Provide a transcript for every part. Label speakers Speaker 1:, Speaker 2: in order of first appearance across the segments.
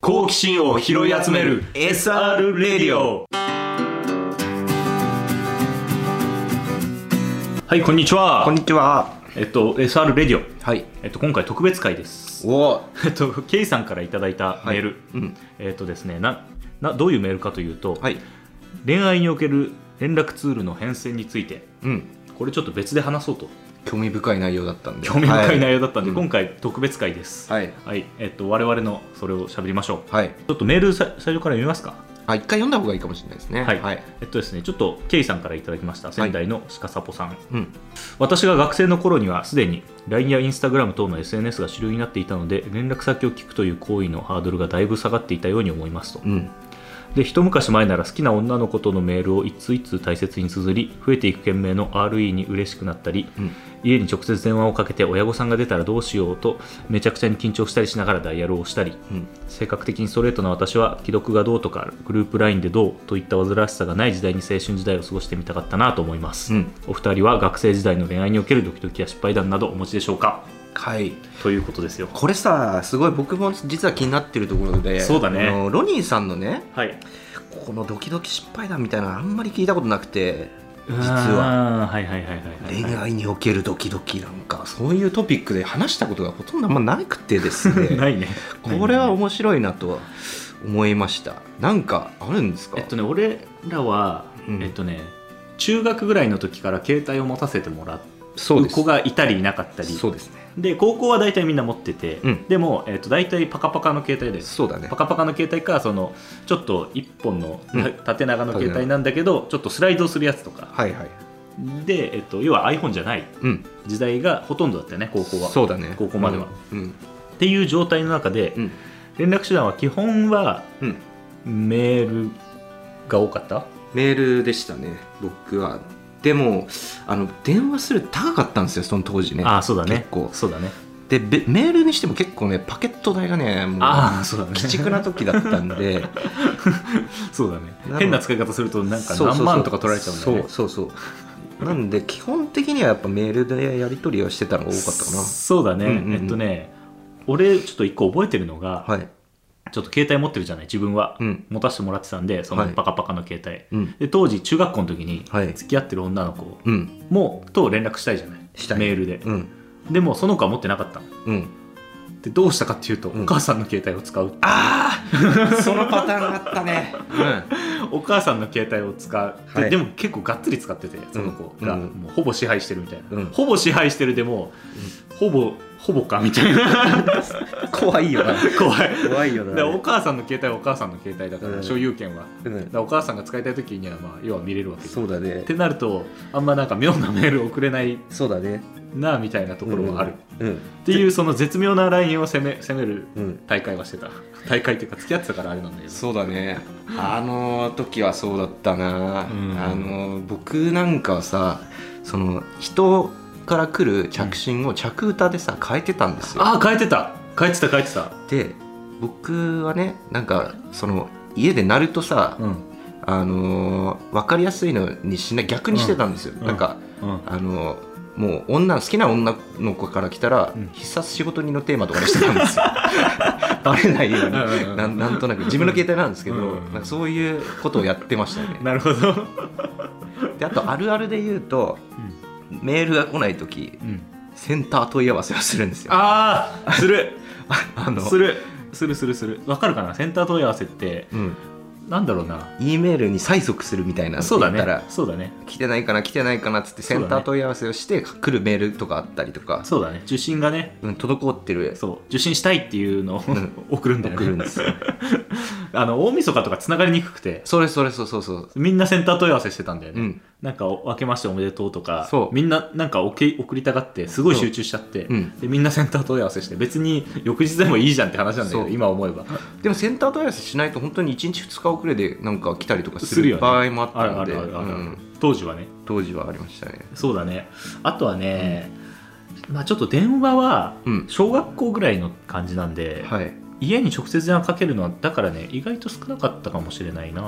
Speaker 1: 好奇心を拾い集める SR レディオ。はい、こんにちは。
Speaker 2: こんにちは。
Speaker 1: SR レディオ。
Speaker 2: はい。
Speaker 1: 今回特別会です。
Speaker 2: お
Speaker 1: ケイさんからいただいたメール。はい、ですね、どういうメールかというと、はい、恋愛における連絡ツールの変遷について、これちょっと別で話そうと。
Speaker 2: 興味深い内容だったんで。
Speaker 1: 興味深い内容だったんで、今回特別会です。はい。はい。我々のそれを喋りましょう。はい。ちょっとメール最初から読みますか。
Speaker 2: 一回読んだ方がいいかもしれないですね。はい。はい、
Speaker 1: ですね、ちょっとケイさんからいただきました。仙台の鹿サポさん。私が学生の頃にはすでに LINE や Instagram 等の SNS が主流になっていたので、連絡先を聞くという行為のハードルがだいぶ下がっていたように思いますと。で、一昔前なら好きな女の子とのメールを一通一通大切に綴り、増えていく懸命の RE に嬉しくなったり、家に直接電話をかけて親御さんが出たらどうしようとめちゃくちゃに緊張したりしながらダイヤルを押したり、性格的にストレートな私は既読がどうとかグループ LINE でどうといった煩わしさがない時代に青春時代を過ごしてみたかったなと思います。お二人は学生時代の恋愛におけるドキドキや失敗談などお持ちでしょうか。
Speaker 2: はい、
Speaker 1: ということですよ。
Speaker 2: これさ、すごい僕も実は気になってるところで、
Speaker 1: そうだね、
Speaker 2: ロニーさんのね、
Speaker 1: はい、
Speaker 2: このドキドキ失敗談みたいなのあんまり聞いたことなくて、実は恋愛におけるドキドキなんかそういうトピックで話したことがほとんどあんまなくてですね
Speaker 1: ないね。
Speaker 2: これは面白いなと思いました。なんかあるんですか？
Speaker 1: 俺らは、中学ぐらいの時から携帯を持たせてもらって子がいたりいなかったり。
Speaker 2: そうですね。
Speaker 1: で高校は大体みんな持ってて、でも、大体パカパカの携帯で、
Speaker 2: そうだね、
Speaker 1: パカパカの携帯か、そのちょっと1本の縦長の携帯なんだけど、ちょっとスライドするやつとか、で、要は iPhone じゃない時代がほとんどだったよね、高校は。
Speaker 2: そうだね、
Speaker 1: 高校までは、っていう状態の中で、連絡手段は基本はメールが多かった。
Speaker 2: メールでしたね、僕は。でも電話する高かったんですよ、その当時ね。
Speaker 1: そうだね、結構そうだね。
Speaker 2: でメールにしても結構ね、パケット代がね、もう鬼畜な時だったんで
Speaker 1: そうだね、変な使い方するとなんか何万とか取られちゃうんだよね。
Speaker 2: そうなんで基本的にはやっぱメールでやり取りをしてたのが多かったかな。
Speaker 1: そうだね。俺ちょっと一個覚えてるのが、ちょっと携帯持ってるじゃない、自分は、持たせてもらってたんで、そのパカパカの携帯、で当時中学校の時に付き合ってる女の子と連絡したいじゃない、メールで、でもその子は持ってなかったの、でどうしたかっていうと、お母さんの携帯を使う。
Speaker 2: そのパターンあったね、
Speaker 1: お母さんの携帯を使う、でも結構がっつり使ってて、その子がもうほぼ支配してるみたいな、ほぼ支配してる、でもほぼかみたいな
Speaker 2: 怖いよな。怖いよな。
Speaker 1: お母さんの携帯はお母さんの携帯だから、所有権は、お母さんが使いたい時には要は見れるわけ。
Speaker 2: そうだね。
Speaker 1: ってなるとあんまなんか妙なメール送れない。
Speaker 2: そうだね。
Speaker 1: なみたいなところもある、っていう、その絶妙なラインを攻める大会はしてた、大会っていうか付き合ってたからあれなんだけど。
Speaker 2: そうだね、あの時はそうだったな、僕なんかはさ、その人から来る着信を着歌でさ変えてたんですよ。
Speaker 1: 変えてた。
Speaker 2: で僕はね、なんかその家で鳴るとさ、分かりやすいのに逆にしてたんですよ。なんかもう好きな女の子から来たら、必殺仕事人のテーマとかにしてたんですよバレないように、なんとなく自分の携帯なんですけど、なんかそういうことをやってましたよね。
Speaker 1: なるほど。
Speaker 2: であとあるあるで言うと、メールが来ないとき、センター問い合わせをするんですよ。
Speaker 1: するわかるかな。センター問い合わせって、なんだろうな、
Speaker 2: E メールに催促するみたいなって言ったら、
Speaker 1: そうだね、
Speaker 2: 来てないかなっつってセンター問い合わせをして来るメールとかあったりとか。
Speaker 1: そうだね、受信がね、
Speaker 2: 滞ってる、
Speaker 1: 受信したいっていうのを送るんだよね。
Speaker 2: 送るんですよ
Speaker 1: 大晦日とかつながりにくくて、
Speaker 2: そう
Speaker 1: みんなセンター問い合わせしてたんだよね、なんか明けましておめでとうとか、みんななんか送りたがってすごい集中しちゃって、でみんなセンター問い合わせして、別に翌日でもいいじゃんって話なんだけど、今思えば。
Speaker 2: でもセンター問い合わせしないと本当に1日2日遅れでなんか来たりとかする場合もあったので、
Speaker 1: 当時は
Speaker 2: ありましたね。
Speaker 1: そうだね。あとはね、ちょっと電話は小学校ぐらいの感じなんで、家に直接電話かけるのはだからね、意外と少なかったかもしれないな。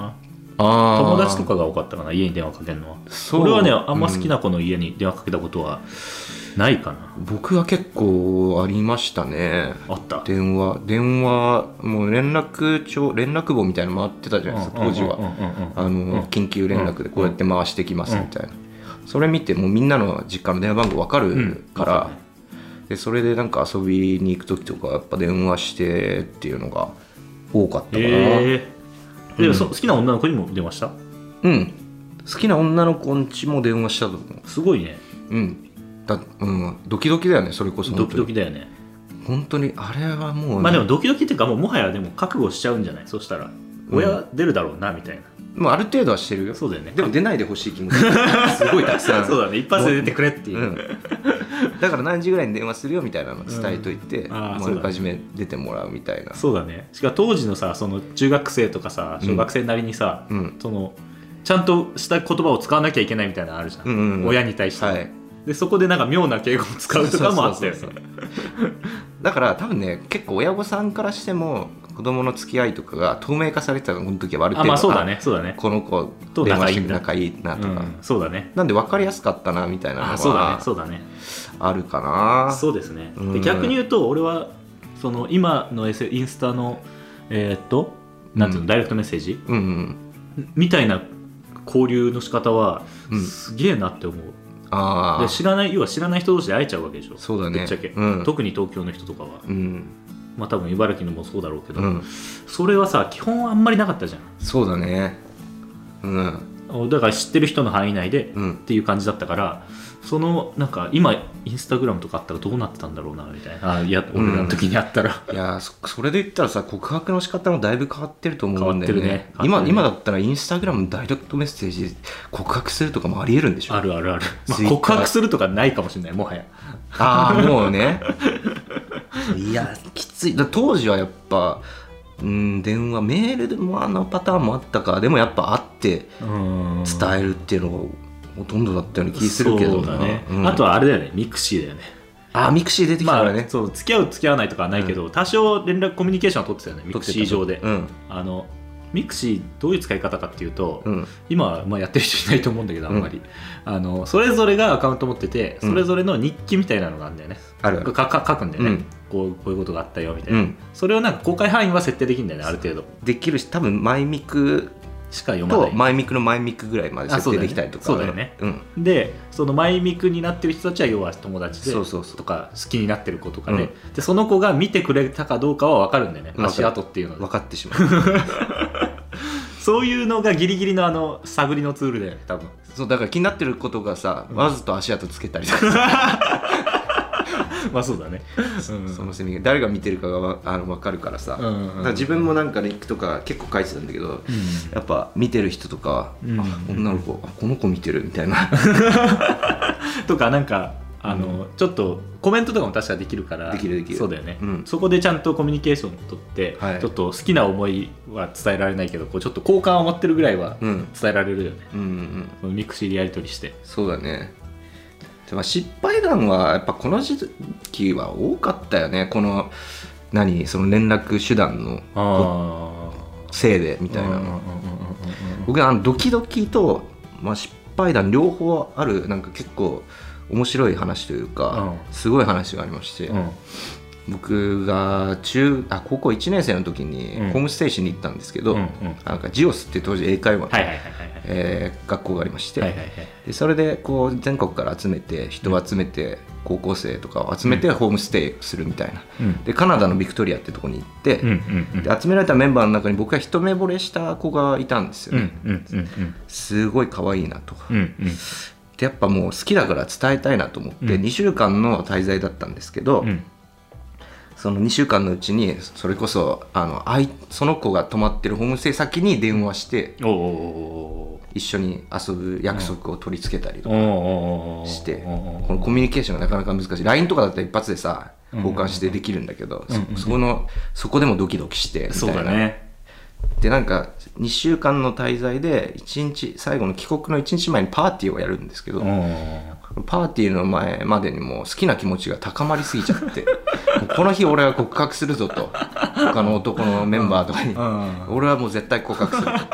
Speaker 1: 友達とかが多かったかな、家に電話かけるのは。俺はねあんま好きな子の家に電話かけたことはないかな。
Speaker 2: 僕は結構ありましたね。
Speaker 1: あった。
Speaker 2: 電話もう連絡簿みたいなの回ってたじゃないですか当時は。緊急連絡でこうやって回してきますみたいな、それ見てもうみんなの実家の電話番号分かるから、でそれでなんか遊びに行く時とかやっぱ電話してっていうのが多かったかな。
Speaker 1: でも好きな女の子にも電話した？
Speaker 2: 好きな女の子んちも電話したと思う。
Speaker 1: すごいね。
Speaker 2: ドキドキだよね。それこそ
Speaker 1: ドキドキだよね
Speaker 2: 本当に。あれはもう、ね、
Speaker 1: まあでもドキドキっていうかもはやでも覚悟しちゃうんじゃない？そしたら親出るだろうなみたいな。
Speaker 2: もうある程度はしてるよ。
Speaker 1: そうだよね。
Speaker 2: でも出ないでほしい気持ちすごいたくさん
Speaker 1: そうだね、一発で出てくれっていう、
Speaker 2: だから何時ぐらいに電話するよみたいなの伝えといて、もうあらかじめ出てもらうみたいな。
Speaker 1: そうだね。しかも当時のさ、その中学生とかさ小学生なりにさ、そのちゃんとした言葉を使わなきゃいけないみたいなのあるじゃん、親に対して、でそこでなんか妙な敬語を使うとかもあったよね。
Speaker 2: だから多分ね結構親御さんからしても子供の付き合いとかが透明化されてたのこの時はある程度、
Speaker 1: そうだね
Speaker 2: この子と電話して仲いいなとか、
Speaker 1: そうだね。
Speaker 2: なんで分かりやすかったなみたいなのはあるかな。
Speaker 1: そうですね。で逆に言うと俺はその今のインスタのなんていうの、ダイレクトメッセージ、みたいな交流の仕方はすげえなって思う。で知らない人同士で会えちゃうわけでしょ。
Speaker 2: そうだね。
Speaker 1: ぶっちゃけ、特に東京の人とかは、まあ多分茨城のもそうだろうけど、それはさ基本あんまりなかったじゃん。
Speaker 2: そうだね。
Speaker 1: だから知ってる人の範囲内でっていう感じだったから、そのなんか今インスタグラムとかあったらどうなってたんだろうなみたいな。いや俺らの時にあったら、
Speaker 2: いやそれで言ったらさ告白の仕方もだいぶ変わってると思うんだよね。今だったらインスタグラムのダイレクトメッセージ告白するとかもありえるんでしょ。
Speaker 1: ある、まあ、告白するとかないかもしれない、もはや。
Speaker 2: もうねいやきつい。当時はやっぱ電話メールでもパターンもあったか。でもやっぱ会って伝えるっていうのがほとんどだったような気するけど。
Speaker 1: そうだね、あとはあれだよね、ミクシーだよね。
Speaker 2: ミクシー出てきたからね。
Speaker 1: そう付き合う付き合わないとかはないけど、多少連絡コミュニケーションは取ってたよね、ミクシー上で。ミクシーどういう使い方かっていうと、今はやってる人いないと思うんだけどあんまり、それぞれがアカウント持ってて、それぞれの日記みたいなのがあるんだよね。書くんだよね、こういうことがあったよみたいな、それをなんか公開範囲は設定できるんだよね、ある程度
Speaker 2: できるし、多分マイミク
Speaker 1: しか読まない。
Speaker 2: マイミクのマイミクぐらいまで設定できたりとか。
Speaker 1: そうだよね。でそのマイミクになってる人たちは要は友達でとか好きになってる子とかで、でその子が見てくれたかどうかは分かるんだよね、足跡っていうので
Speaker 2: 分かってしまう
Speaker 1: そういうのがギリギリの探りのツールだよね多分。
Speaker 2: そうだから気になってることがさ、わざと足跡つけたりとか
Speaker 1: まあそうだね、
Speaker 2: そのセミが誰が見てるかが分かるからさ、だから自分もなんかリンクとか結構書いてたんだけど、やっぱ見てる人とか、女の子この子見てるみたいな
Speaker 1: とかなんかちょっとコメントとかも確かできるから。できるそうだよね、そこでちゃんとコミュニケーション取って、ちょっと好きな思いは伝えられないけどちょっと好感を持ってるぐらいは伝えられるよね、ミクシーでやり取りして。
Speaker 2: そうだね。失敗談はやっぱこの時期は多かったよね。このその連絡手段のせいでみたいなの。僕ドキドキと、失敗談両方ある、なんか結構面白い話というか、すごい話がありまして、僕が高校1年生の時にホームステイしに行ったんですけど、なんかジオスって当時英会話の学校がありまして、でそれでこう全国から人を集めて、高校生とかを集めてホームステイするみたいな、でカナダのビクトリアってとこに行って、で集められたメンバーの中に僕が一目惚れした子がいたんですよね。すごい可愛いなと。でやっぱもう好きだから伝えたいなと思って、2週間の滞在だったんですけど、その2週間のうちにそれこそその子が泊まってるホームステイ先に電話して一緒に遊ぶ約束を取り付けたりとかして、このコミュニケーションがなかなか難しい。 LINE とかだったら一発でさ交換してできるんだけど、そこでもドキドキしてみたいな。そうだね。でなんか2週間の滞在で最後の帰国の1日前にパーティーをやるんですけど、パーティーの前までにもう好きな気持ちが高まりすぎちゃってこの日俺は告白するぞと、他の男のメンバーとかに俺はもう絶対告白すると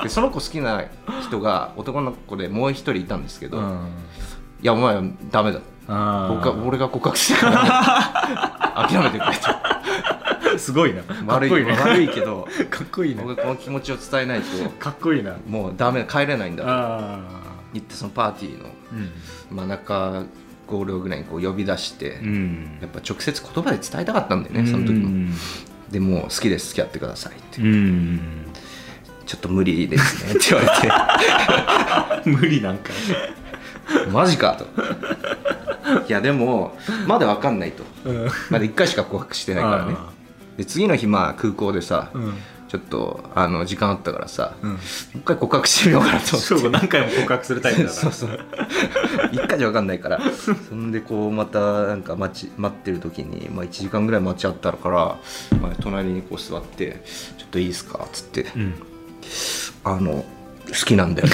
Speaker 2: でその子好きな人が男の子でもう一人いたんですけど、いやお前はダメだ、俺が告白してから諦めてくれと。
Speaker 1: すごいな。
Speaker 2: 悪いけど
Speaker 1: かっこいいね。
Speaker 2: 僕はこの気持ちを伝えないと
Speaker 1: かっこいいな。
Speaker 2: もうダメ、帰れないんだと言って、そのパーティーの真ん中5両ぐらいにこう呼び出して、やっぱ直接言葉で伝えたかったんだよね、その時も。でもう好きです、付き合ってくださいって、ちょっと無理ですねって言われて
Speaker 1: 無理なんか
Speaker 2: マジかと。いやでもまだ分かんないと、まだ1回しか告白してないからね。で次の日空港でさ、ちょっと時間あったからさ、もう一回告白してみようかなと思って。
Speaker 1: 何回も告白するタイプだから
Speaker 2: そうそう1回じゃ分かんないから。そんでこうまたなんか待ってる時に、1時間ぐらい待ち合ったから、隣にこう座って「ちょっといいですか?」っつって「好きなんだよね」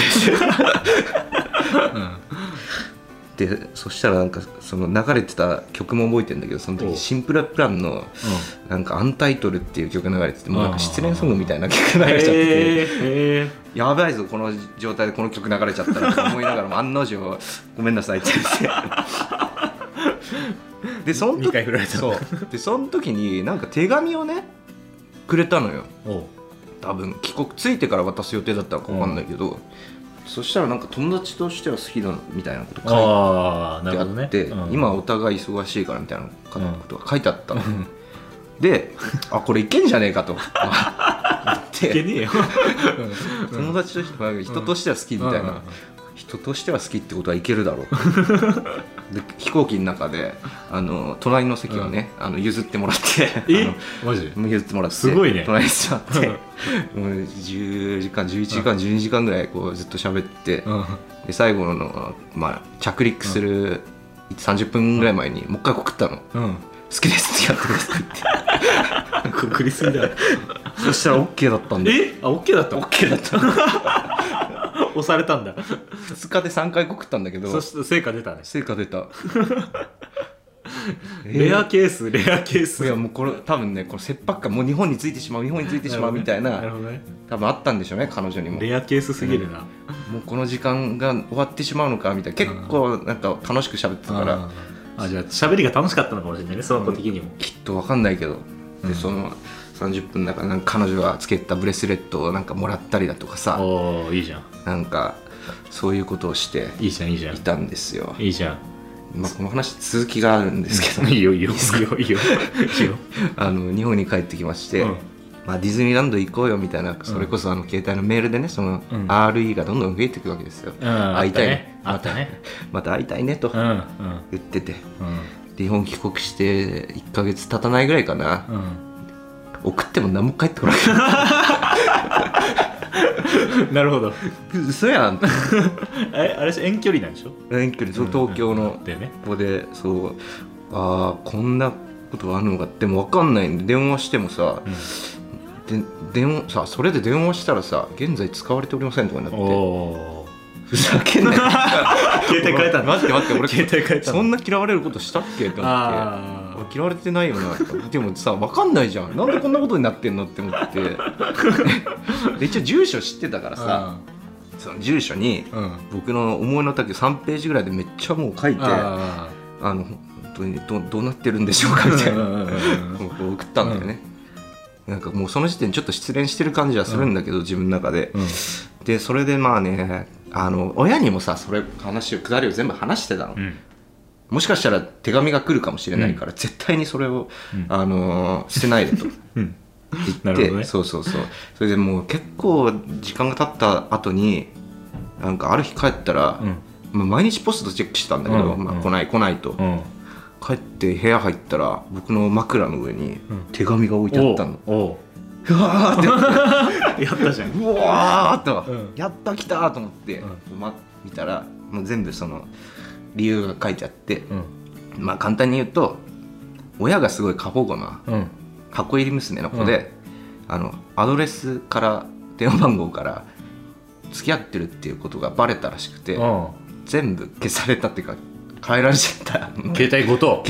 Speaker 2: でそしたらなんかその流れてた曲も覚えてるんだけど、その時シンプルプランのなんかアンタイトルっていう曲流れてて、もうなんか失恋ソングみたいな曲流れちゃってて、やばいぞこの状態でこの曲流れちゃったらと思いながらも案の定ごめんなさいって言ってでその時でその時になんか手紙をねくれたのよ。多分帰国ついてから渡す予定だったのか分かんないけど、そしたらなんか友達としては好きだみたいなこと書いてあって、今お互い忙しいからみたいなことが書いてあったの、でこれいけんじゃねえかと思って
Speaker 1: いけねえよ
Speaker 2: 友達としては人としては好きみたいな、人としては好きってことはいけるだろうで飛行機の中で隣の席はね、譲ってもらって
Speaker 1: マジ
Speaker 2: 譲ってもらって
Speaker 1: すごいね。
Speaker 2: 隣に座ってもう10時間11時間12時間ぐらいこうずっと喋って、で最後の、着陸する30分ぐらい前にもう一回告ったの、好きですってやってくださいって
Speaker 1: 告りすぎだよ
Speaker 2: そしたら OK だったんだよ。
Speaker 1: OK だったの
Speaker 2: ？OK だった
Speaker 1: 押されたんだ。
Speaker 2: 2日で3回告ったんだけど、
Speaker 1: そして成果出たね。
Speaker 2: 成果出た
Speaker 1: レアケース
Speaker 2: いやもうこれ多分ね、この切迫感もう日本についてしまうみたいな、多分あったんでしょうね、彼女にも。
Speaker 1: レアケースすぎるな、
Speaker 2: もうこの時間が終わってしまうのかみたいな、結構なんか楽しく喋ってたから、
Speaker 1: じゃあ喋りが楽しかったのかもしれないね、その子的にも。
Speaker 2: きっと分かんないけど、でその30分だからなんか彼女がつけたブレスレットをなんかもらったりだとかさ、
Speaker 1: いいじゃん、
Speaker 2: なんかそういうことをしていたんですよ。
Speaker 1: いいじゃん。
Speaker 2: この話続きがあるんですけど、
Speaker 1: いいよ日
Speaker 2: 本に帰ってきまして、ディズニーランド行こうよみたいな、それこそ携帯のメールでね、その RE がどんどん増えていくわけですよ。会いたいね、また会いたいねと言ってて、日本帰国して1ヶ月経たないぐらいかな、送っても何も返ってこない
Speaker 1: なるほど。
Speaker 2: 嘘やん
Speaker 1: あれ遠距離なんでしょ。
Speaker 2: 遠距離、東京のここで、そうこんなことあるのか。でも分かんないんで電話してもさ、それで電話したらさ、現在使われておりませんとかになって、ふざけんなよ
Speaker 1: 携帯変えたの。
Speaker 2: 待って俺
Speaker 1: 携帯変えたの。
Speaker 2: そんな嫌われることしたっけって思って、俺嫌われてないよなでもさ分かんないじゃん、なんでこんなことになってんのって思ってで一応住所知ってたからさ、その住所に僕の思いの丈3ページぐらいでめっちゃもう書いて、本当にどうなってるんでしょうかみたいな送ったんだよね。なんかもうその時点でちょっと失恋してる感じはするんだけど、自分の中で、でそれで親にもさ、それ下りを全部話してたの、もしかしたら手紙が来るかもしれないから、絶対にそれを、捨てないでと言って、そうそれでもう結構時間が経った後に、なんかある日帰ったら、毎日ポストチェックしてたんだけど、来ないと、帰って部屋入ったら僕の枕の上に手紙が置いてあったの。うわーってやったじゃん。うわーって、やった来たと思って、見たらもう全部その理由が書いてあって、簡単に言うと、親がすごい過保護な箱入り娘の子で、アドレスから電話番号から付き合ってるっていうことがバレたらしくて、全部消されたっていうか変えられちゃった
Speaker 1: 携帯ごと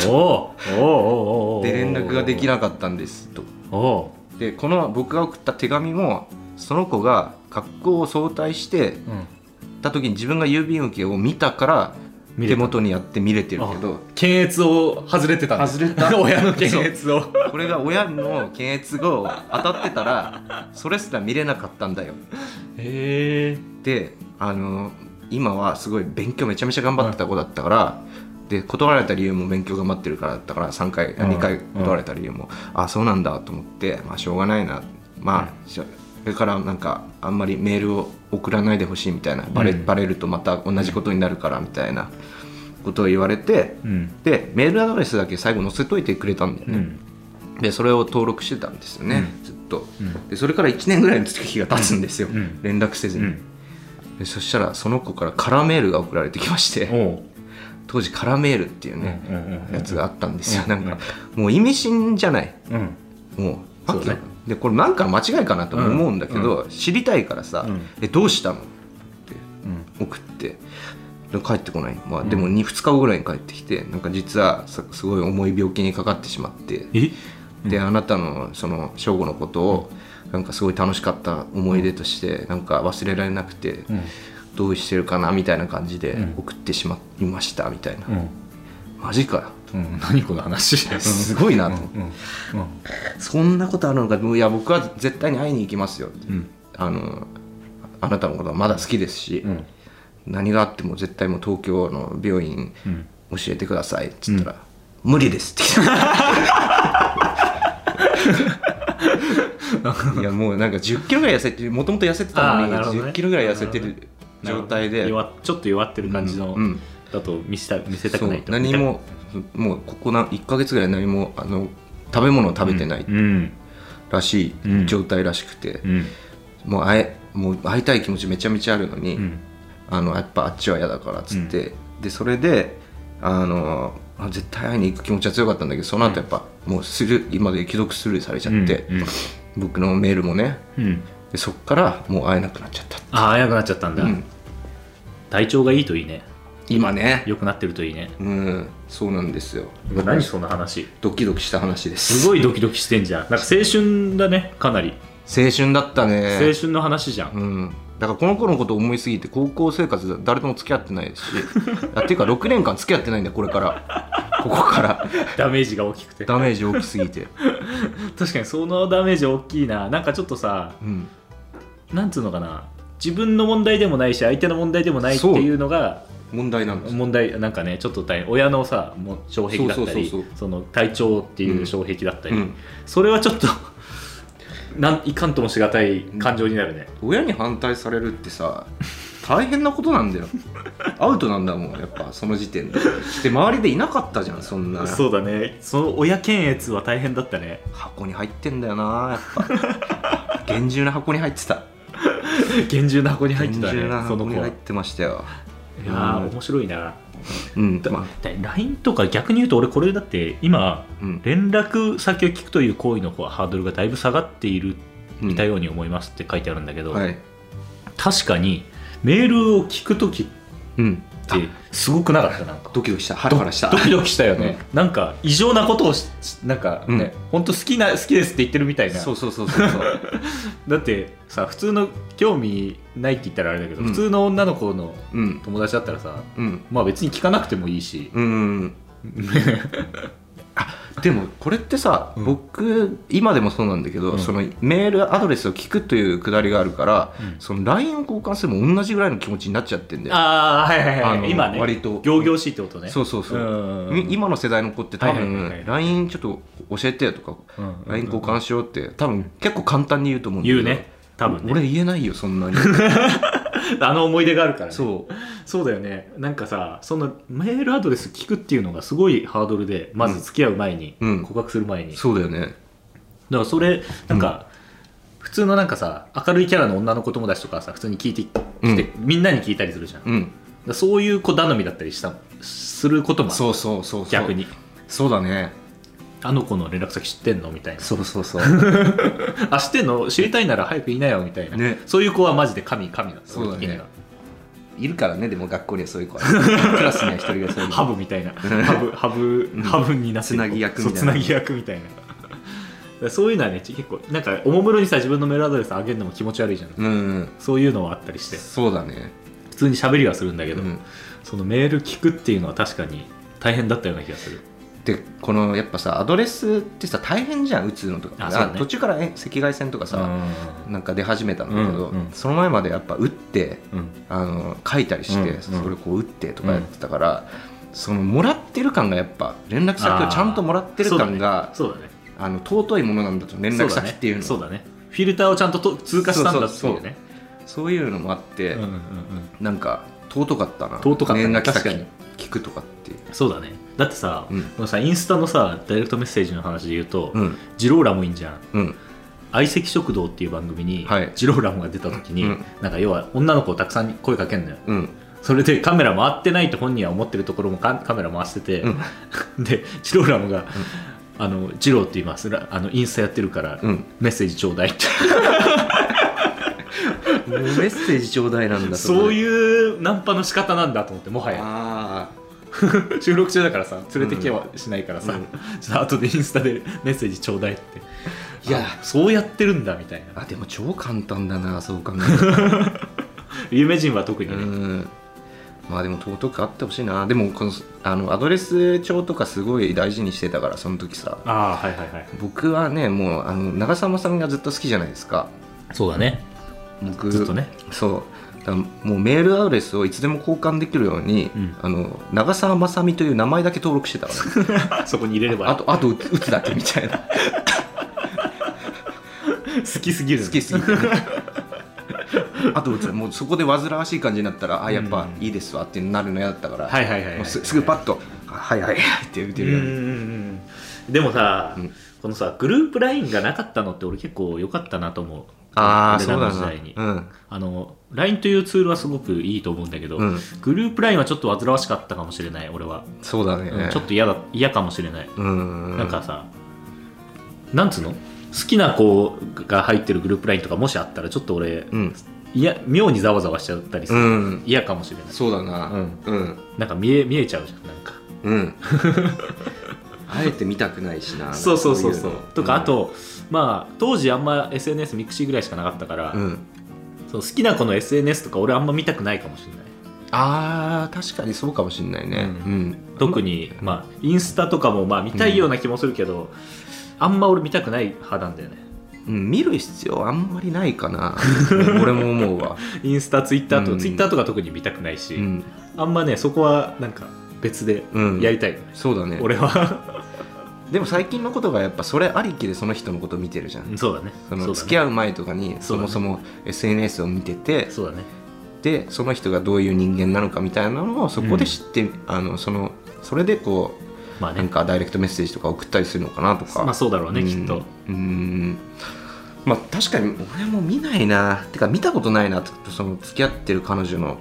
Speaker 2: で連絡ができなかったんですと。でこの僕が送った手紙もその子が学校を早退してた時に自分が郵便受けを見たから手元にやって見れてるけど、
Speaker 1: 検閲を外れてたんです。
Speaker 2: 外れた
Speaker 1: 親の検閲を
Speaker 2: これが親の検閲が当たってたらそれすら見れなかったんだよ。
Speaker 1: へえ。
Speaker 2: で今はすごい勉強めちゃめちゃ頑張ってた子だったから、で断られた理由も勉強頑張ってるからだったから2回断られた理由も、あそうなんだと思って、まあしょうがないな、まあそれからなんかあんまりメールを送らないでほしいみたいな、バレるとまた同じことになるからみたいなことを言われて、でメールアドレスだけ最後載せといてくれたんだよね。でそれを登録してたんですよね、ずっと。でそれから1年ぐらいの月が経つんですよ、連絡せずに。でそしたらその子からカラーメールが送られてきまして、当時カラーメールっていうね、やつがあったんですよ。なんかもう意味深じゃない、もうそうね。でこれなんか間違いかなと思うんだけど、知りたいからさ、どうしたのって送って帰ってこない。まあでも 2日後ぐらいに帰ってきて、なんか実はすごい重い病気にかかってしまって、であなたのその正吾のことをなんかすごい楽しかった思い出としてなんか忘れられなくて、どうしてるかなみたいな感じで送ってしまいましたみたいな。マジかよ、
Speaker 1: 何この話
Speaker 2: すごいなと思って、そんなことあるのか。いや僕は絶対に会いに行きますよ、あなたのことはまだ好きですし、何があっても絶対もう東京の病院教えてくださいっつったら、無理ですって来たいやもうなんか10キロぐらい痩せて、もともと痩せてたのに10キロぐらい痩せてる状態で、
Speaker 1: ちょっと弱ってる感じのだと見せたくないと。
Speaker 2: 何ももうここ1ヶ月ぐらい何も食べ物を食べてないらしい状態らしくて、もう会いたい気持ちめちゃめちゃあるのに、やっぱあっちは嫌だからっつって、でそれで絶対会いに行く気持ちは強かったんだけど、その後やっぱもう今で既読スルーされちゃって、僕のメールもね、でそっからもう会えなくなっちゃった。
Speaker 1: 会えなくなっちゃったんだ、体調がいいといいね。
Speaker 2: 今ね
Speaker 1: 良くなってるといいね。
Speaker 2: そうなんですよ。
Speaker 1: 何そんな話。
Speaker 2: ドキドキした話です。
Speaker 1: すごいドキドキしてんじゃん。なんか青春だね、かなり
Speaker 2: 青春だったね。
Speaker 1: 青春の話じゃん。
Speaker 2: だからこの頃のことを思いすぎて高校生活誰とも付き合ってないですしっていうか6年間付き合ってないんだよこれからここから
Speaker 1: ダメージが大きくて、
Speaker 2: ダメージ大きすぎて
Speaker 1: 確かにそのダメージ大きいな。なんかちょっとさ、なんつうのかな、自分の問題でもないし相手の問題でもないっていうのが
Speaker 2: 問題なんです。
Speaker 1: 問題なんかね、ちょっと親のさ障壁だったり、その体調っていう障壁だったり、それはちょっといかんともしがたい感情になるね。
Speaker 2: 親に反対されるってさ大変なことなんだよアウトなんだもんやっぱその時点で。で周りでいなかったじゃんそんな。
Speaker 1: そうだね、その親検閲は大変だったね。
Speaker 2: 箱に入ってんだよなやっぱ厳重な箱に入ってた
Speaker 1: 厳重な箱に入ってたね。
Speaker 2: 厳重な箱に入ってましたよ。
Speaker 1: いや面白いな。LINE とか逆に言うと俺これだって今、連絡先を聞くという行為のハードルがだいぶ下がっていたように思いますって書いてあるんだけど、確かにメールを聞くときってすごくなかった。なんか
Speaker 2: ドキドキした、ハラハラした、
Speaker 1: ドキドキしたよね。なんか異常なことをなんかね、本当好きですって言ってるみたいな。
Speaker 2: そう
Speaker 1: だってさ、普通の興味ないって言ったらあれだけど、普通の女の子の友達だったらさ、まあ別に聞かなくてもいいし、
Speaker 2: でもこれってさ、僕今でもそうなんだけど、そのメールアドレスを聞くというくだりがあるから、その LINE を交換するも同じぐらいの気持ちになっちゃってんだよ。今ね割と
Speaker 1: 仰々しいってことね。
Speaker 2: そう今の世代の子って多分 LINE ちょっと教えてとか LINE 交換しようって多分結構簡単に言うと思うんだけど、
Speaker 1: 言うね多分ね。
Speaker 2: 俺言えないよそんなに
Speaker 1: 思い出があるからね。
Speaker 2: そう
Speaker 1: だよね。なんかさ、そのメールアドレス聞くっていうのがすごいハードルで、まず付き合う前に、告白する前に。
Speaker 2: そうだよね。
Speaker 1: だからそれなんか、普通のなんかさ明るいキャラの女の子友達とかさ普通に聞いてきて、みんなに聞いたりするじゃん。だそういう子頼みだったりすることもある。
Speaker 2: そう
Speaker 1: 逆に。
Speaker 2: そうだね。
Speaker 1: あの子の連絡先知ってんのみたいな。
Speaker 2: そう
Speaker 1: あ、知ってんの、知りたいなら早く言いなよみたいな、そういう子はマジで神だ。
Speaker 2: そうだね。いるからね。でも学校にはそういう子はクラスには一人がそういう
Speaker 1: ハブみたいなハブになって
Speaker 2: つなぎ役みたいな。
Speaker 1: つなぎ役みたいな。 そういうのはね結構なんかおもむろにさ自分のメールアドレス上げるのも気持ち悪いじゃん、
Speaker 2: うん、
Speaker 1: そういうのはあったりして。
Speaker 2: そうだね、
Speaker 1: 普通に喋りはするんだけど、
Speaker 2: うん、
Speaker 1: そのメール聞くっていうのは確かに大変だったような気がする。
Speaker 2: でこのやっぱさアドレスってさ大変じゃん、打つのとか、ね、途中から赤外線とかさ、なんか出始めたんだけど、その前までやっぱ打って、書いたりして、それこう打ってとかやってたから、そのもらってる感がやっぱ連絡先をちゃんともらってる感が尊いものなんだと、連絡先っていうのは。
Speaker 1: そうだね、フィルターをちゃんと通過したんだっていうね。
Speaker 2: そういうのもあって、なんか尊かったな、連絡先聞くとかっていう。
Speaker 1: そうだね。だってさ、このさインスタのさダイレクトメッセージの話で言うと、ジローラモいいんじゃん。相席食堂っていう番組に、ジローラモが出た時に、なんか要は女の子をたくさん声かけるのよ。それでカメラ回ってないと本人は思ってるところもカメラ回してて、でジローラモがジローって言います、インスタやってるから、メッセージちょうだいって
Speaker 2: もうメッセージちょうだいなんだ。
Speaker 1: そういうナンパの仕方なんだと思って、もはや収録中だからさ連れてきはしないからさ、ちょっと後でインスタでメッセージちょうだいって、いやそうやってるんだみたいな。
Speaker 2: でも超簡単だな、そう考えると
Speaker 1: 有名人は特にね。
Speaker 2: まあでも尊くあってほしいな。でもこのアドレス帳とかすごい大事にしてたから、その時さ。僕はねもう長澤さんがずっと好きじゃないですか。
Speaker 1: そうだね、
Speaker 2: 僕
Speaker 1: ずっとね。
Speaker 2: そうもうメールアドレスをいつでも交換できるように、長澤まさみという名前だけ登録してたから
Speaker 1: そこに入れれば
Speaker 2: あと打つだけみたいな
Speaker 1: 好きすぎる、
Speaker 2: 好きすぎるあともうそこで煩わしい感じになったらやっぱいいですわってなるの嫌だったから、すぐパッとはいはいって打てるように。
Speaker 1: でもさ、このさグループ LINE がなかったのって俺結構良かったなと思う。
Speaker 2: そうだ
Speaker 1: な。LINE というツールはすごくいいと思うんだけど、グループ LINE はちょっと煩わしかったかもしれない、俺は。
Speaker 2: そうだね、
Speaker 1: ちょっと嫌かもしれない。なんかさ、なんつうの、好きな子が入ってるグループ LINE とかもしあったらちょっと俺、妙にざわざわしちゃったりする、嫌かもしれない。
Speaker 2: そうだな、
Speaker 1: なんか見えちゃうじゃん、なんか
Speaker 2: あえて見たくないしな。
Speaker 1: そうとか、あとまあ当時あんま SNS ミクシーぐらいしかなかったから、そう好きな子の SNS とか俺あんま見たくないかもしれない。
Speaker 2: 確かにそうかもしれないね。
Speaker 1: 特にまあインスタとかもまあ見たいような気もするけど、あんま俺見たくない派なんだよね。
Speaker 2: 見る必要あんまりないかな俺も思うわ。
Speaker 1: インスタツイッターとか特に見たくないし、あんまねそこはなんか別でやりたい、
Speaker 2: そうだね
Speaker 1: 俺は
Speaker 2: でも最近のことがやっぱそれありきでその人のこと見てるじゃん。
Speaker 1: そうだね。
Speaker 2: 付き合う前とかにそもそも SNS を見てて、
Speaker 1: そうだね。
Speaker 2: でその人がどういう人間なのかみたいなのをそこで知って、それでこう、なんかダイレクトメッセージとか送ったりするのかなとか。
Speaker 1: そうだろうね、きっと。
Speaker 2: まあ確かに俺も見ないな。てか見たことないな。その付き合ってる彼女の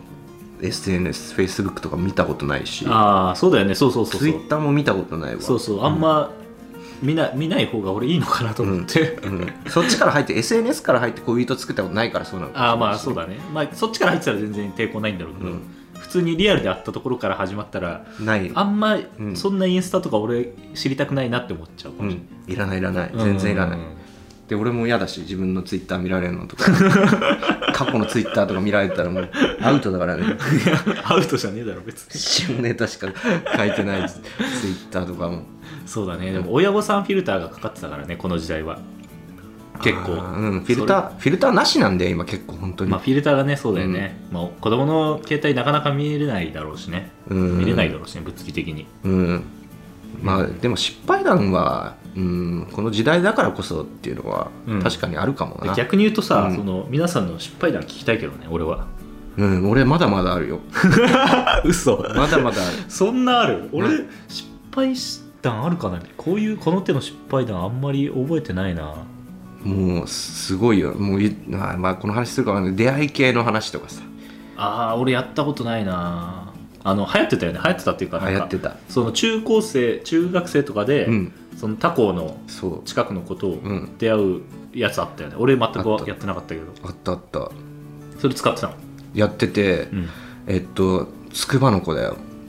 Speaker 2: SNS、Facebook とか見たことないし。
Speaker 1: そうだよね。そう。
Speaker 2: Twitter も見たことないわ。
Speaker 1: あんま見ない方が俺いいのかなと思って、
Speaker 2: そっちから入って SNS から入って恋人作ったことないからそうなの。
Speaker 1: そうだね。そっちから入ってたら全然抵抗ないんだろうけど、普通にリアルで会ったところから始まったらあんまそんなインスタとか俺知りたくないなって思っちゃうかもしれない。
Speaker 2: いらない全然いらない。で俺も嫌だし、自分のツイッター見られるのとか過去のツイッターとか見られたらもうアウトだからね。
Speaker 1: アウトじゃねえだろ別に。
Speaker 2: 下ネタしか書いてないツイッターとかも。
Speaker 1: そうだね。でも親御さんフィルターがかかってたからね、この時代は結構。
Speaker 2: フィルターなしなんだよ今結構本当に。
Speaker 1: フィルターがね、そうだよね。子供の携帯なかなか見れないだろうしね。見れないだろうしね、物理的に。でも失敗談はこの時代だからこそっていうのは確かにあるかもな。逆に言うとさ、皆さんの失敗談聞きたいけどね、俺は。
Speaker 2: 俺まだまだあるよ。
Speaker 1: 嘘。
Speaker 2: まだまだある。
Speaker 1: そんなある？俺失敗談あるかな。この手の失敗談あんまり覚えてないな。
Speaker 2: もうすごいよ。もうこの話するかわかんない。出会い系の話とかさ。
Speaker 1: 俺やったことないな。流行ってたよね。流行ってたっていうか、
Speaker 2: 流行ってた。
Speaker 1: その中学生とかで、その他校の近くのことを出会うやつあったよね。俺全くやってなかったけど。
Speaker 2: あった。
Speaker 1: それ使ってたの？
Speaker 2: やってて、筑波の子だよ。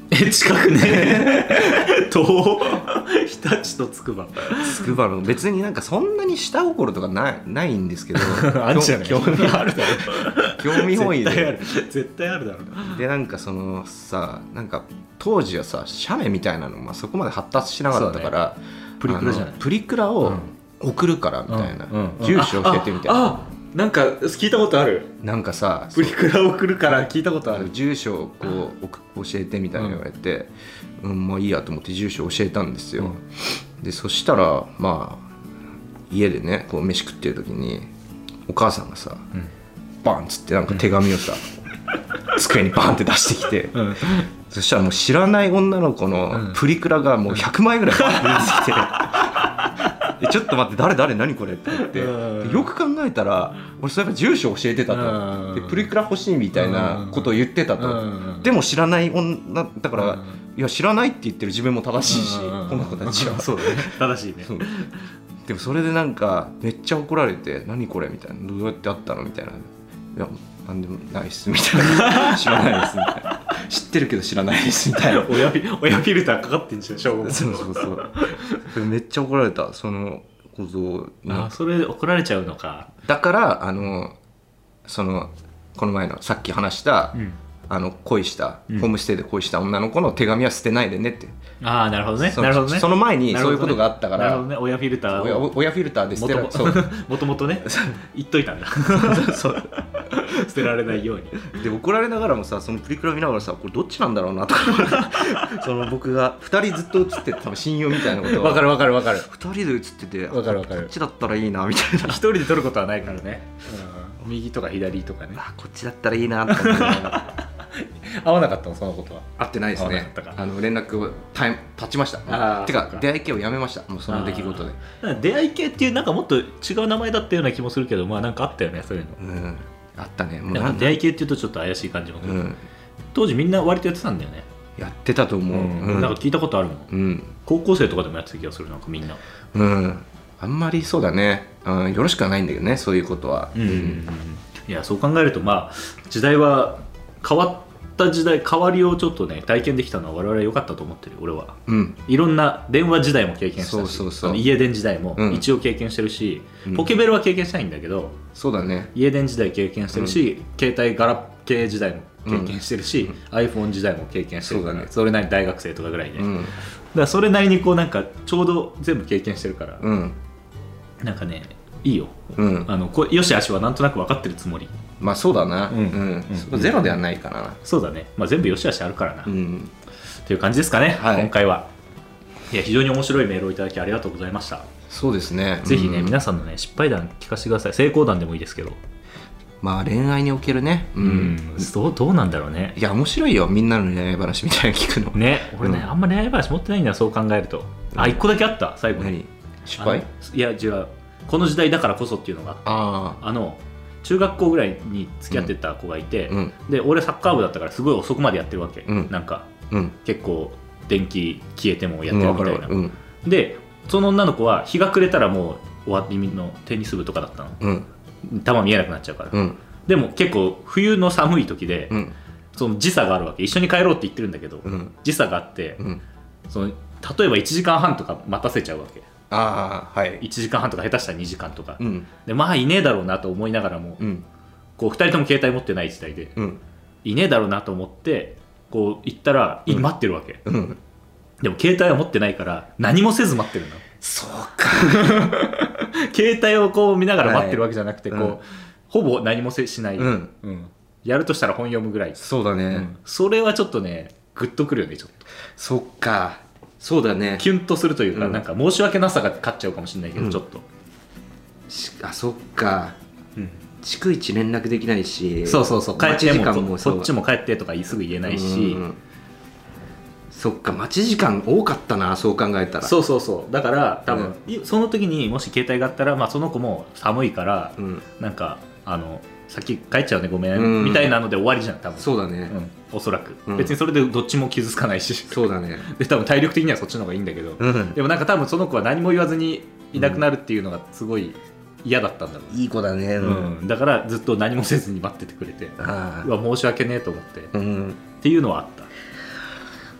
Speaker 1: 近くねと日立とつくば
Speaker 2: の別になんかそんなに下心とかないんですけど
Speaker 1: あんじゃない興味あるだろ
Speaker 2: 興味本位で
Speaker 1: 絶対あるだろ
Speaker 2: でなんかそのさなんか当時はさ写メみたいなの、そこまで発達しなかったから、ね、
Speaker 1: プリクラじゃない
Speaker 2: プリクラを送るからみたいな、住所教えてみたいな、
Speaker 1: なんか聞いたことある。
Speaker 2: なんかさ
Speaker 1: プリクラ送るから聞いたことある。
Speaker 2: 住所をこう教えてみたいな言われて、まあいいやと思って住所教えたんですよ、でそしたらまあ家でねこう飯食ってる時にお母さんがさ、バンっつってなんか手紙をさ、机にバンって出してきて、そしたらもう知らない女の子のプリクラがもう100枚ぐらいバンって出てきてちょっと待って誰何これって言ってよく考えたら俺そういえば住所教えてたとでプリクラ欲しいみたいなことを言ってたとでも知らない女だからいや知らないって言ってる自分も正しいしこの子たちは
Speaker 1: そうだね正しいね
Speaker 2: でもそれでなんかめっちゃ怒られて何これみたいなどうやってあったのみたいないやなんでもないっすみたいな知らないですみたいな知ってるけど知らないですみたいな
Speaker 1: 親フィルターかかってんじゃん小学校
Speaker 2: そうめっちゃ怒られたその小僧に
Speaker 1: それで怒られちゃうのか
Speaker 2: だからそのこの前のさっき話した、恋した、ホームステイで恋した女の子の手紙は捨てないでねって
Speaker 1: なるほどねなるほどね
Speaker 2: その前にそういうことがあったから
Speaker 1: なるほどね親フィルターを
Speaker 2: 親フィルターで捨てられ
Speaker 1: もともとね言っといたんだそう捨てられないように
Speaker 2: で怒られながらもさそのプリクラ見ながらさこれどっちなんだろうなとかその僕が2人ずっと写ってて多分親友みたいなこと
Speaker 1: わかる2
Speaker 2: 人で写ってて
Speaker 1: わかる
Speaker 2: こっちだったらいいなみたいな
Speaker 1: 1人で撮ることはないからね、右とか左とかね
Speaker 2: こっちだったらいいなって思って
Speaker 1: 会わなかったのそのことは
Speaker 2: 会ってないですね連絡を経ちましたてか出会い系をやめましたもうその出来事で
Speaker 1: 出会い系っていうなんかもっと違う名前だったような気もするけどまあなんかあったよねそういうの
Speaker 2: あったねも
Speaker 1: う出会い系っていうとちょっと怪しい感じもする、当時みんな割とやってたんだよね
Speaker 2: やってたと思う、
Speaker 1: なんか聞いたことあるもん、高校生とかでもやってた気がするなんかみんな
Speaker 2: あんまりそうだね、よろしくはないんだけどねそういうことは、
Speaker 1: いやそう考えるとまあ時代は変わった時代変わりをちょっとね体験できたのは我々は良かったと思ってる俺は、いろんな電話時代も経験したし家電時代も一応経験してるし、ポケベルは経験したいんだけど
Speaker 2: そうだね
Speaker 1: 家電時代経験してるし、携帯ガラケー時代も経験してるし、iPhone 時代も経験してるから、それなりに大学生とかぐらいで、だからそれなりにこうなんかちょうど全部経験してるから、なんかねいいよ、よしあしはなんとなく分かってるつもり
Speaker 2: まあそうだな、ゼロではないかな、
Speaker 1: そうだね、まあ、全部よしあしあるからな、っていう感じですかね、今回はいや非常に面白いメールをいただきありがとうございました。
Speaker 2: そうですね、
Speaker 1: ぜひね、皆さんのね失敗談聞かせてください。成功談でもいいですけど、
Speaker 2: まあ恋愛におけるね、
Speaker 1: どうなんだろうね。
Speaker 2: いや面白いよみんなの恋愛話みたいな聞くの
Speaker 1: ね。俺ね、あんま恋愛話持ってないんだそう考えると。一個だけあった最後に。
Speaker 2: 失敗？
Speaker 1: いや違う、この時代だからこそっていうのがあって、中学校ぐらいに付き合ってた子がいて、で俺サッカー部だったからすごい遅くまでやってるわけ、なんか、結構電気消えてもやってるみたいな、でその女の子は日が暮れたらもう終わりのテニス部とかだったの、球見えなくなっちゃうから、でも結構冬の寒い時で、その時差があるわけ。一緒に帰ろうって言ってるんだけど、時差があって、その例えば1時間半とか待たせちゃうわけ。1時間半とか下手したら2時間とか、でまあいねえだろうなと思いながらも、こう2人とも携帯持ってない時代で、いねえだろうなと思ってこう行ったら、待ってるわけ、でも携帯は持ってないから何もせず待ってるの。
Speaker 2: そうか
Speaker 1: 携帯をこう見ながら待ってるわけじゃなくて、こうほぼ何もしない、やるとしたら本読むぐらい。
Speaker 2: そうだね、
Speaker 1: それはちょっとねグッとくるよね。ちょっと
Speaker 2: そっか、そうだね、
Speaker 1: キュンとするというか、なんか申し訳なさが勝っちゃうかもしれないけど、ちょっと
Speaker 2: そっか、逐一連絡できないし、
Speaker 1: そう帰ってもこっちも帰ってとかすぐ言えないし、
Speaker 2: そっか待ち時間多かったなそう考えたら。
Speaker 1: そうだから多分、その時にもし携帯があったら、まあ、その子も寒いから、なんか先帰っちゃうねごめん、みたいなので終わりじゃん多分。
Speaker 2: そうだね、
Speaker 1: おそらく、別にそれでどっちも傷つかないし。
Speaker 2: そうだね
Speaker 1: で多分体力的にはそっちの方がいいんだけど、でもなんか多分その子は何も言わずにいなくなるっていうのがすごい嫌だったんだろう、
Speaker 2: いい子だね、
Speaker 1: だからずっと何もせずに待っててくれて、申し訳ねえと思って、っていうのはあった。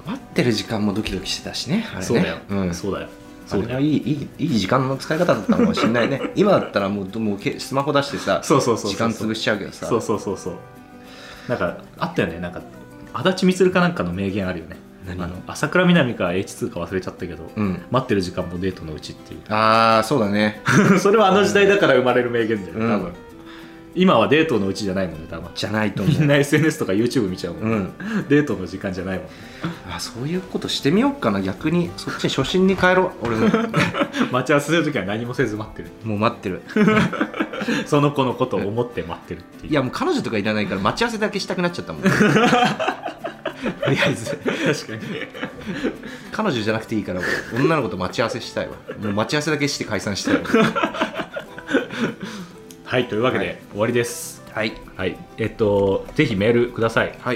Speaker 2: 待ってる時間もドキドキしてたしね、あれね。
Speaker 1: そうだよ、
Speaker 2: うん、
Speaker 1: そうだよ。
Speaker 2: それはいい時間の使い方だったのかもしれないね。今だったらもうスマホ出してさ、時間潰しちゃうけどさ。
Speaker 1: そうなんかあったよね、なんか足立みつるかなんかの名言あるよね。朝倉みなみか H2 か忘れちゃったけど、待ってる時間もデートのうちっていう。
Speaker 2: ああ、そうだね。
Speaker 1: それはあの時代だから生まれる名言だよね、多分。今はデートのうちじゃないもんね、多分。
Speaker 2: じゃないと思う。
Speaker 1: みんな SNS とか YouTube 見ちゃうもん、デートの時間じゃないもん。
Speaker 2: あ、そういうことしてみようかな。逆にそっちに初心に帰ろう。俺も
Speaker 1: 待ち合わせする時は何もせず待ってる。
Speaker 2: もう待ってる。
Speaker 1: その子のことを思って待ってるっていう。
Speaker 2: いや、もう彼女とかいらないから待ち合わせだけしたくなっちゃったもん。とりあえず
Speaker 1: 確かに
Speaker 2: 彼女じゃなくていいから女の子と待ち合わせしたいわ。もう待ち合わせだけして解散したいわ。
Speaker 1: はい、というわけで、終わりです。
Speaker 2: はい、
Speaker 1: はい、ぜひメールください。はい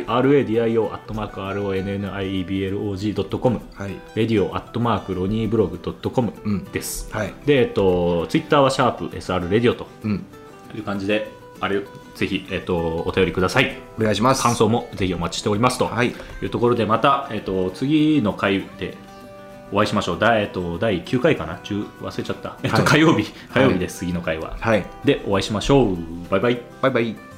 Speaker 1: 、radio@ronnieblog.com、はい、radio@ronnieblog.com です。はい、で、ツイッターは#SRradio という感じで、ぜひ、お便りください。
Speaker 2: お願いします。
Speaker 1: 感想もぜひお待ちしておりますというところで、また、次の回でお会いしましょう。第9回かな、忘れちゃった、火曜日です、次の回は。はい、でお会いしましょう。バイバイ。
Speaker 2: バイバイ。